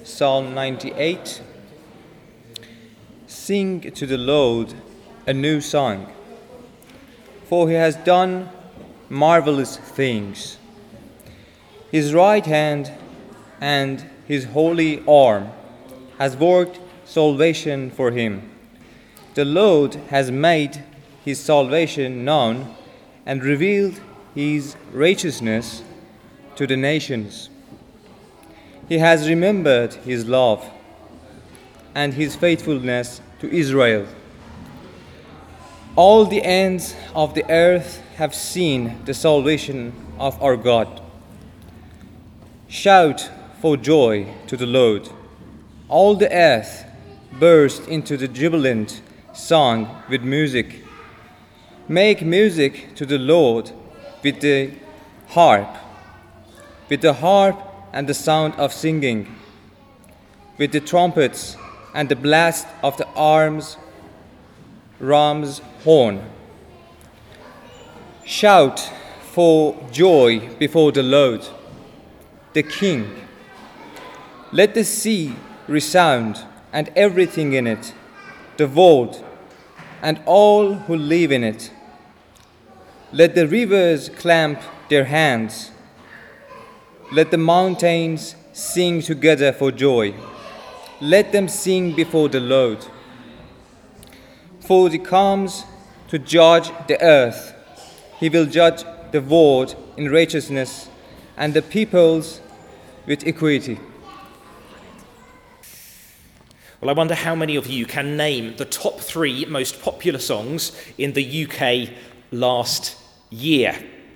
Psalm 98. Sing to the Lord a new song, for he has done marvelous things. His right hand and his holy arm has worked salvation for him. The Lord has made his salvation known and revealed his righteousness to the nations. He has remembered his love and his faithfulness to Israel. All the ends of the earth have seen the salvation of our God. Shout for joy to the Lord. All the earth burst into the jubilant song with music. Make music to the Lord with the harp and the sound of singing, with the trumpets and the blast of the ram's horn. Shout for joy before the Lord, the King. Let the sea resound and everything in it, the world and all who live in it. Let the rivers clamp their hands. Let the mountains sing together for joy. Let them sing before the Lord. For he comes to judge the earth. He will judge the world in righteousness and the peoples with equity. Well, I wonder how many of you can name the top 3 most popular songs in the UK last year.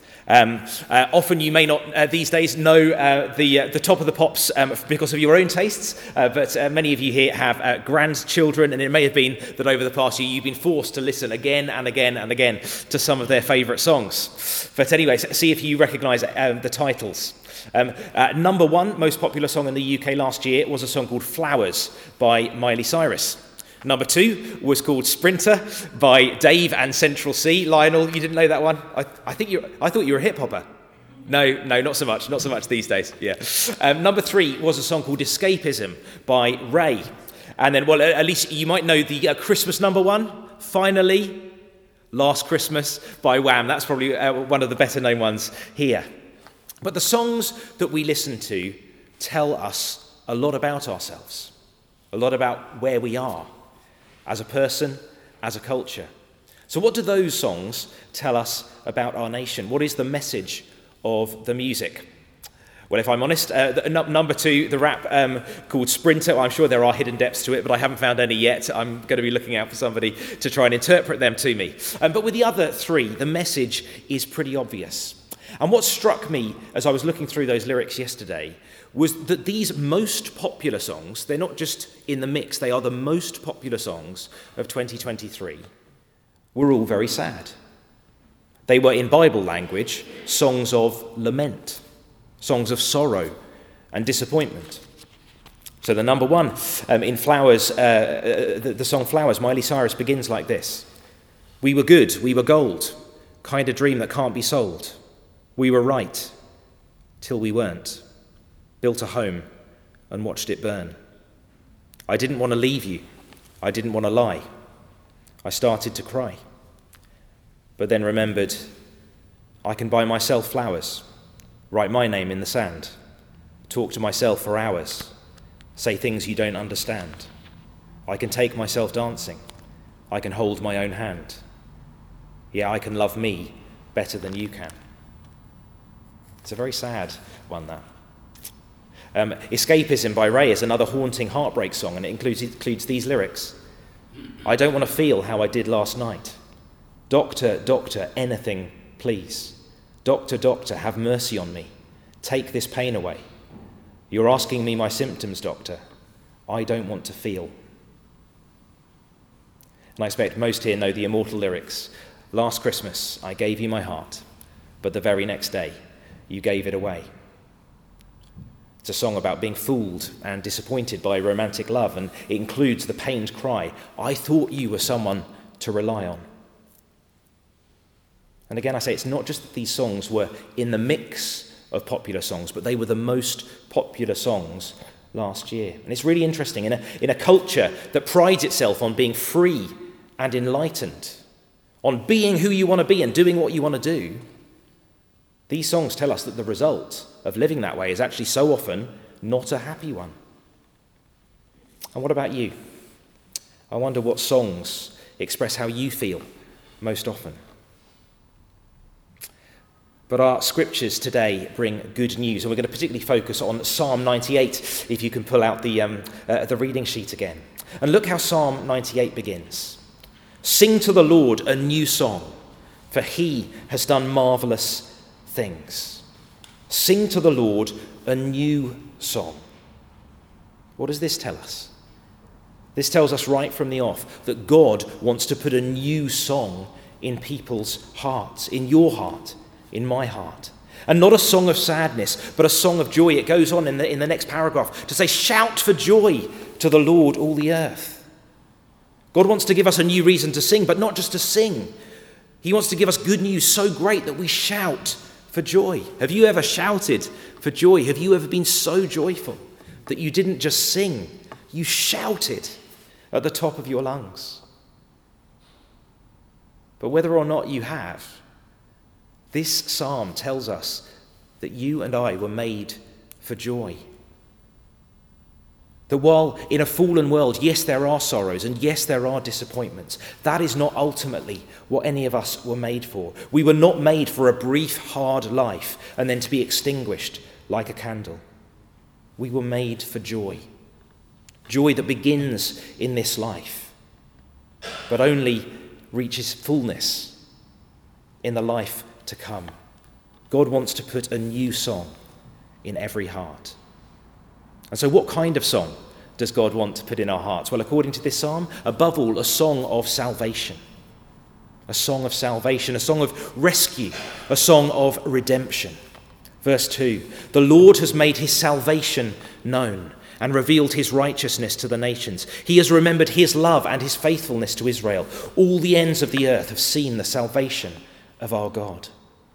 Often you may not these days know the top of the pops because of your own tastes, but many of you here have grandchildren, and it may have been that over the past year you've been forced to listen again and again and again to some of their favourite songs. But anyway, see if you recognise the titles. Number 1 most popular song in the UK last year was a song called Flowers by Miley Cyrus. Number 2 was called Sprinter by Dave and Central C. Lionel, you didn't know that one? I thought you were a hip hopper. No, not so much these days. Yeah. Number 3 was a song called Escapism by Ray. And then, well, at least you might know the Christmas number 1, Finally, Last Christmas by Wham. That's probably one of the better known ones here. But the songs that we listen to tell us a lot about ourselves, a lot about where we are as a person, as a culture. So what do those songs tell us about our nation? What is the message of the music? Well, if I'm honest, number 2, the rap called Sprinter, well, I'm sure there are hidden depths to it, but I haven't found any yet. I'm going to be looking out for somebody to try and interpret them to me. But with the other 3, the message is pretty obvious. And what struck me as I was looking through those lyrics yesterday was that these most popular songs, they're not just in the mix, they are the most popular songs of 2023, were all very sad. They were, in Bible language, songs of lament, songs of sorrow and disappointment. So the number 1 in Flowers, the song Flowers, Miley Cyrus begins like this. We were good, we were gold, kind of dream that can't be sold. We were right, till we weren't. Built a home and watched it burn. I didn't want to leave you. I didn't want to lie. I started to cry. But then remembered, I can buy myself flowers, write my name in the sand, talk to myself for hours, say things you don't understand. I can take myself dancing. I can hold my own hand. Yeah, I can love me better than you can. It's a very sad one, that. Escapism by Ray is another haunting heartbreak song, and it includes these lyrics. I don't want to feel how I did last night. Doctor, doctor, anything, please. Doctor, doctor, have mercy on me. Take this pain away. You're asking me my symptoms, doctor. I don't want to feel. And I expect most here know the immortal lyrics. Last Christmas, I gave you my heart, but the very next day, you gave it away. It's a song about being fooled and disappointed by romantic love, and it includes the pained cry, I thought you were someone to rely on. And again, I say it's not just that these songs were in the mix of popular songs, but they were the most popular songs last year. And it's really interesting, in a culture that prides itself on being free and enlightened, on being who you want to be and doing what you want to do, these songs tell us that the result of living that way is actually so often not a happy one. And what about you? I wonder what songs express how you feel most often. But our scriptures today bring good news, and we're going to particularly focus on Psalm 98, if you can pull out the reading sheet again. And look how Psalm 98 begins. Sing to the Lord a new song, for he has done marvelous things. Sing to the Lord a new song. What does this tell us? This tells us right from the off that God wants to put a new song in people's hearts, in your heart, in my heart. And not a song of sadness, but a song of joy. It goes on in the next paragraph to say, shout for joy to the Lord, all the earth. God wants to give us a new reason to sing, but not just to sing. He wants to give us good news so great that we shout for joy. Have you ever shouted for joy? Have you ever been so joyful that you didn't just sing, you shouted at the top of your lungs? But whether or not you have, this psalm tells us that you and I were made for joy. That while in a fallen world, yes, there are sorrows and yes, there are disappointments, that is not ultimately what any of us were made for. We were not made for a brief, hard life and then to be extinguished like a candle. We were made for joy. Joy that begins in this life, but only reaches fullness in the life to come. God wants to put a new song in every heart. And so what kind of song does God want to put in our hearts? Well, according to this psalm, above all, a song of salvation. A song of salvation, a song of rescue, a song of redemption. Verse 2, the Lord has made his salvation known and revealed his righteousness to the nations. He has remembered his love and his faithfulness to Israel. All the ends of the earth have seen the salvation of our God.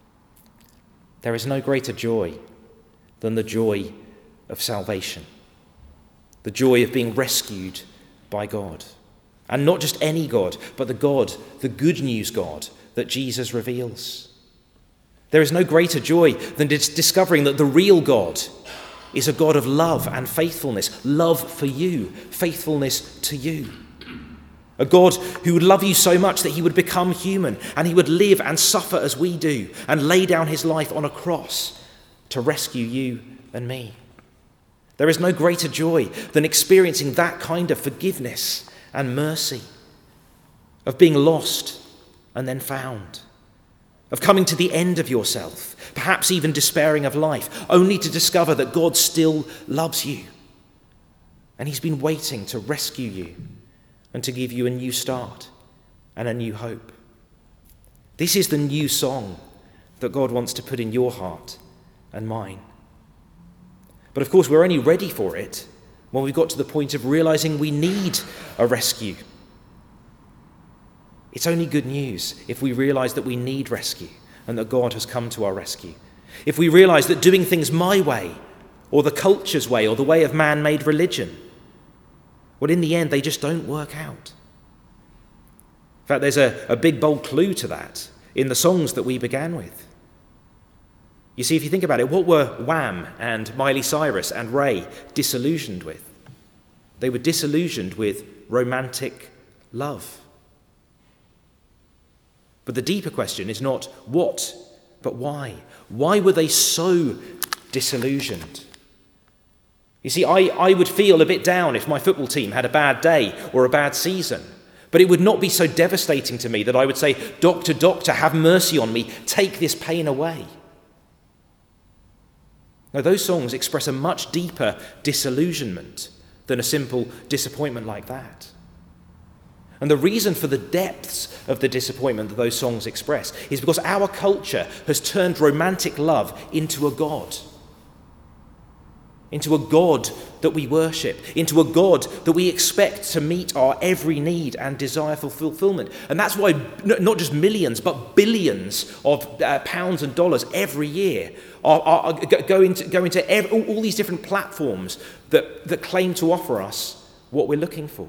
There is no greater joy than the joy of salvation, the joy of being rescued by God. And not just any God, but the God, the good news God that Jesus reveals. There is no greater joy than discovering that the real God is a God of love and faithfulness, love for you, faithfulness to you. A God who would love you so much that he would become human and he would live and suffer as we do and lay down his life on a cross to rescue you and me. There is no greater joy than experiencing that kind of forgiveness and mercy, of being lost and then found, of coming to the end of yourself, perhaps even despairing of life, only to discover that God still loves you and he's been waiting to rescue you and to give you a new start and a new hope. This is the new song that God wants to put in your heart and mine. But of course, we're only ready for it when we've got to the point of realizing we need a rescue. It's only good news if we realize that we need rescue and that God has come to our rescue. If we realize that doing things my way or the culture's way or the way of man-made religion, well, in the end, they just don't work out. In fact, there's a big, bold clue to that in the songs that we began with. You see, if you think about it, what were Wham and Miley Cyrus and Ray disillusioned with? They were disillusioned with romantic love. But the deeper question is not what, but why. Why were they so disillusioned? You see, I would feel a bit down if my football team had a bad day or a bad season. But it would not be so devastating to me that I would say, "Doctor, doctor, have mercy on me. Take this pain away." Now, those songs express a much deeper disillusionment than a simple disappointment like that. And the reason for the depths of the disappointment that those songs express is because our culture has turned romantic love into a god. into a God that we worship, into a God that we expect to meet our every need and desire for fulfillment. And that's why not just millions, but billions of pounds and dollars every year go into all these different platforms that claim to offer us what we're looking for.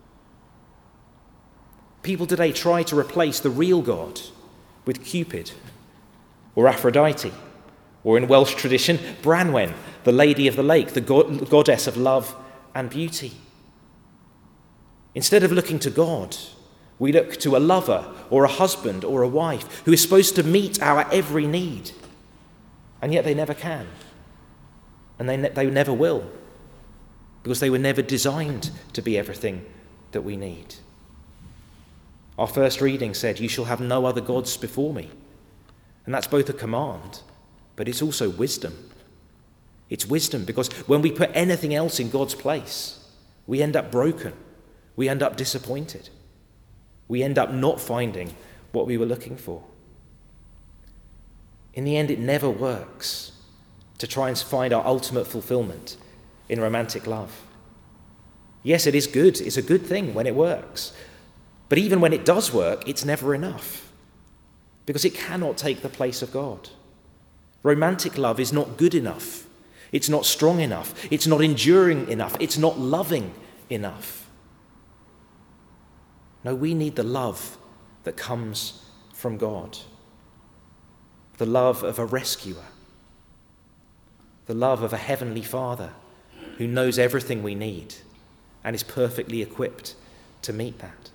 People today try to replace the real God with Cupid or Aphrodite, or in Welsh tradition, Branwen, the Lady of the Lake, the goddess of love and beauty. Instead of looking to God, we look to a lover or a husband or a wife who is supposed to meet our every need, and yet they never can, and they never will, because they were never designed to be everything that we need. Our first reading said, "You shall have no other gods before me." And that's both a command, but it's also wisdom. It's wisdom because when we put anything else in God's place, we end up broken. We end up disappointed. We end up not finding what we were looking for. In the end, it never works to try and find our ultimate fulfillment in romantic love. Yes, it is good. It's a good thing when it works. But even when it does work, it's never enough because it cannot take the place of God. Romantic love is not good enough. It's not strong enough. It's not enduring enough. It's not loving enough. No, we need the love that comes from God. The love of a rescuer. The love of a heavenly Father who knows everything we need and is perfectly equipped to meet that.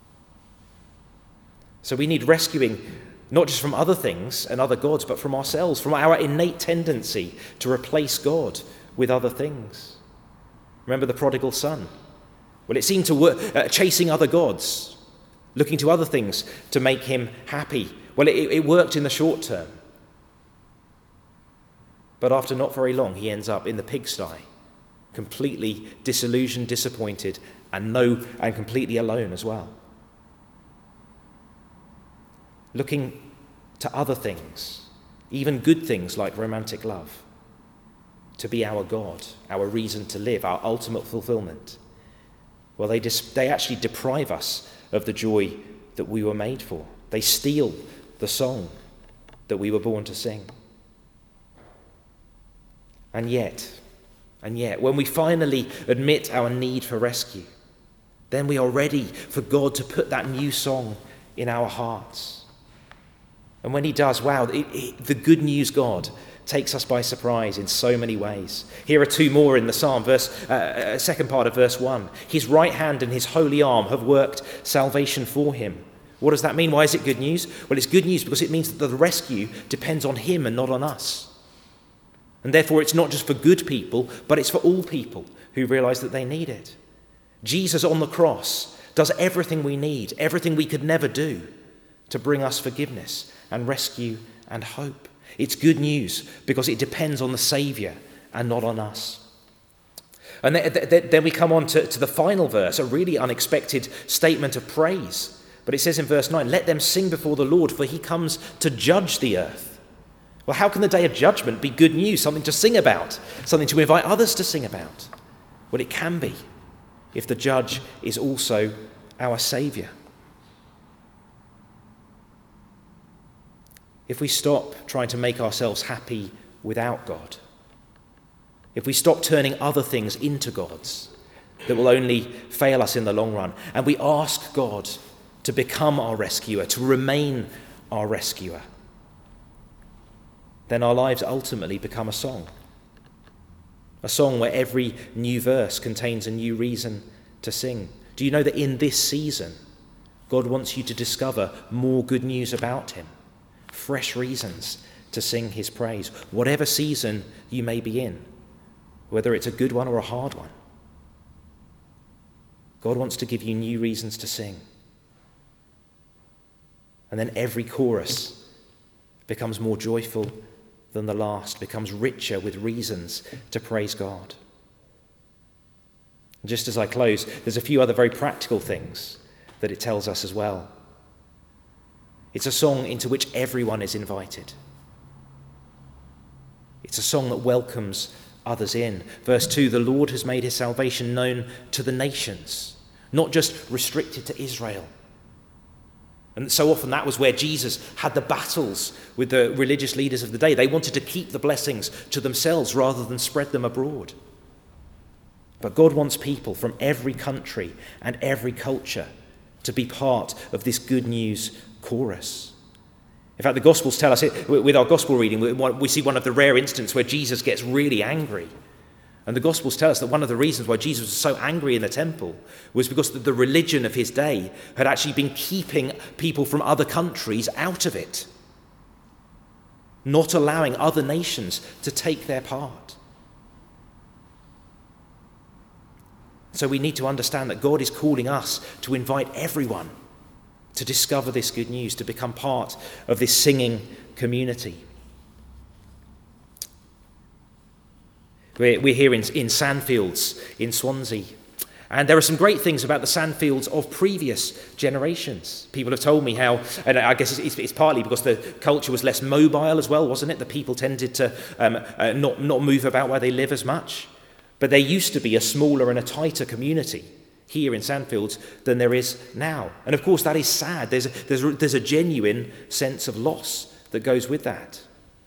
So we need rescuing not just from other things and other gods, but from ourselves, from our innate tendency to replace God with other things. Remember the prodigal son? Well, it seemed to work, chasing other gods, looking to other things to make him happy. Well, it worked in the short term. But after not very long, he ends up in the pigsty, completely disillusioned, disappointed, and completely alone as well. Looking to other things, even good things like romantic love, to be our God, our reason to live, our ultimate fulfillment. Well, they actually deprive us of the joy that we were made for. They steal the song that we were born to sing. And yet, when we finally admit our need for rescue, then we are ready for God to put that new song in our hearts. And when he does, wow, the good news God takes us by surprise in so many ways. Here are two more in the psalm, second part of verse 1. His right hand and his holy arm have worked salvation for him. What does that mean? Why is it good news? Well, it's good news because it means that the rescue depends on him and not on us. And therefore, it's not just for good people, but it's for all people who realize that they need it. Jesus on the cross does everything we need, everything we could never do, to bring us forgiveness and rescue and hope. It's good news because it depends on the Saviour and not on us. And then we come on to the final verse, a really unexpected statement of praise. But it says in verse 9, "Let them sing before the Lord, for he comes to judge the earth." Well, how can the day of judgment be good news, something to sing about, something to invite others to sing about? Well, it can be if the judge is also our Saviour. If we stop trying to make ourselves happy without God, if we stop turning other things into gods that will only fail us in the long run, and we ask God to become our rescuer, to remain our rescuer, then our lives ultimately become a song where every new verse contains a new reason to sing. Do you know that in this season, God wants you to discover more good news about him? Fresh reasons to sing his praise, whatever season you may be in, whether it's a good one or a hard one. God wants to give you new reasons to sing. And then every chorus becomes more joyful than the last, becomes richer with reasons to praise God. And just as I close, there's a few other very practical things that it tells us as well. It's a song into which everyone is invited. It's a song that welcomes others in. Verse 2, the Lord has made his salvation known to the nations, not just restricted to Israel. And so often that was where Jesus had the battles with the religious leaders of the day. They wanted to keep the blessings to themselves rather than spread them abroad. But God wants people from every country and every culture to be part of this good news chorus. In fact, the Gospels tell us, with our Gospel reading, we see one of the rare instances where Jesus gets really angry. And the Gospels tell us that one of the reasons why Jesus was so angry in the temple was because the religion of his day had actually been keeping people from other countries out of it, not allowing other nations to take their part. So we need to understand that God is calling us to invite everyone to discover this good news, to become part of this singing community. We're here in Sandfields in Swansea. And there are some great things about the Sandfields of previous generations. People have told me how, and I guess it's partly because the culture was less mobile as well, wasn't it? The people tended to not move about where they live as much. But there used to be a smaller and a tighter community here in Sandfields than there is now. And of course that is sad. There's a genuine sense of loss that goes with that.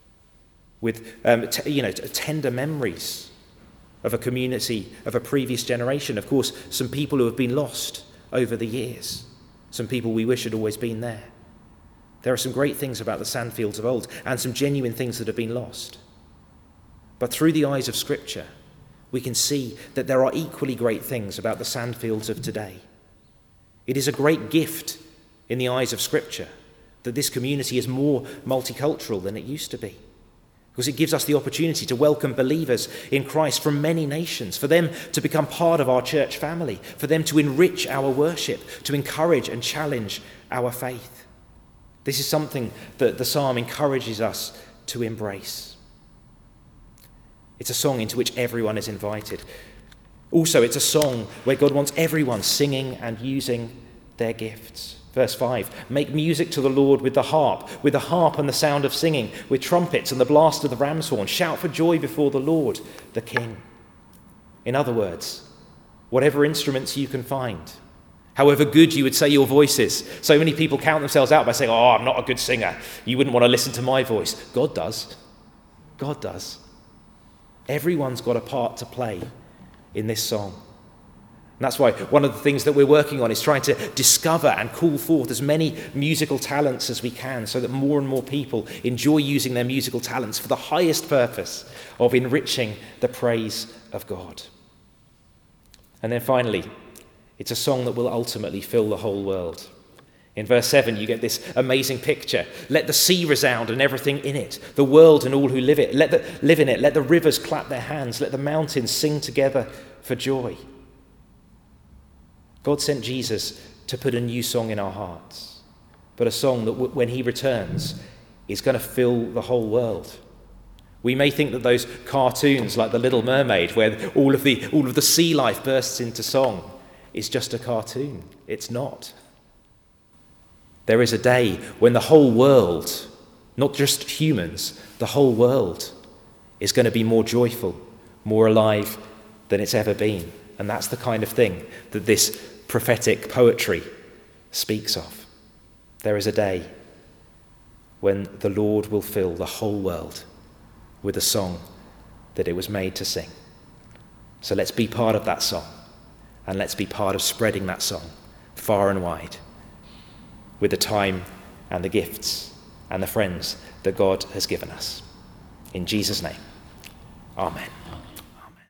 With tender memories of a community of a previous generation. Of course, some people who have been lost over the years. Some people we wish had always been there. There are some great things about the Sandfields of old and some genuine things that have been lost. But through the eyes of Scripture, we can see that there are equally great things about the Sandfields of today. It is a great gift in the eyes of Scripture that this community is more multicultural than it used to be. Because it gives us the opportunity to welcome believers in Christ from many nations, for them to become part of our church family, for them to enrich our worship, to encourage and challenge our faith. This is something that the psalm encourages us to embrace. It's a song into which everyone is invited. Also, it's a song where God wants everyone singing and using their gifts. Verse 5, make music to the Lord with the harp and the sound of singing, with trumpets and the blast of the ram's horn. Shout for joy before the Lord, the King. In other words, whatever instruments you can find, however good you would say your voice is. So many people count themselves out by saying, oh, I'm not a good singer. You wouldn't want to listen to my voice. God does. God does. Everyone's got a part to play in this song. And that's why one of the things that we're working on is trying to discover and call forth as many musical talents as we can so that more and more people enjoy using their musical talents for the highest purpose of enriching the praise of God. And then finally, it's a song that will ultimately fill the whole world. In verse 7, you get this amazing picture. Let the sea resound and everything in it, the world and all who live in it. Let the rivers clap their hands. Let the mountains sing together for joy. God sent Jesus to put a new song in our hearts, but a song that when he returns is going to fill the whole world. We may think that those cartoons like The Little Mermaid, where all of the sea life bursts into song, is just a cartoon. It's not. There is a day when the whole world, not just humans, the whole world is going to be more joyful, more alive than it's ever been. And that's the kind of thing that this prophetic poetry speaks of. There is a day when the Lord will fill the whole world with a song that it was made to sing. So let's be part of that song, and let's be part of spreading that song far and wide with the time and the gifts and the friends that God has given us. In Jesus' name, amen.